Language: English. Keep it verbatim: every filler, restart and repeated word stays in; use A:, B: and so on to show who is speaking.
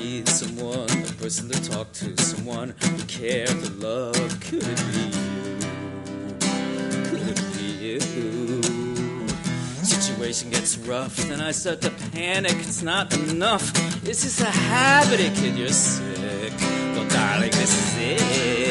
A: need someone, a person to talk to, someone who cared to love. Could it be you? Could it be you? Situation gets rough, then I start to panic. It's not enough. It's just a habit, kid. You're sick. Well, darling, this is it.